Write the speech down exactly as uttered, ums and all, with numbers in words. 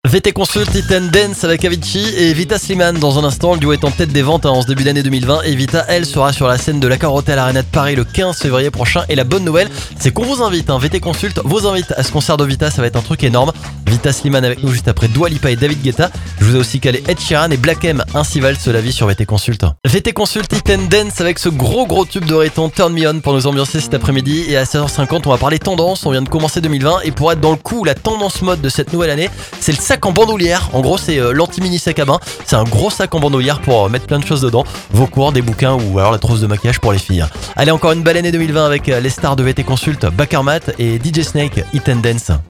V T Consult, Eat and Dance avec Avicii et Vita Slimane. Dans un instant, le duo est en tête des ventes en ce début d'année deux mille vingt et Vita, elle, sera sur la scène de l'Accor Hotel Arena de Paris le quinze février prochain. Et la bonne nouvelle, c'est qu'on vous invite, hein, V T Consult vous invite à ce concert de Vita, ça va être un truc énorme. Vita Slimane avec nous juste après Dua Lipa et David Guetta. Je vous ai aussi calé Ed Sheeran et Black M, ainsi valse la vie sur V T Consult. V T Consult, Eat and Dance avec ce gros gros tube de reggaeton Turn Me On pour nous ambiancer cet après-midi. Et à seize heures cinquante, on va parler tendance. On vient de commencer deux mille vingt et pour être dans le coup, la tendance mode de cette nouvelle année, c'est le sac en bandoulière. En gros, c'est euh, l'anti-mini sac à main. C'est un gros sac en bandoulière pour euh, mettre plein de choses dedans. Vos cours, des bouquins ou alors la trousse de maquillage pour les filles. Allez, encore une belle année deux mille vingt avec euh, les stars de V T Consult, Bakermat et D J Snake, Eat and Dance.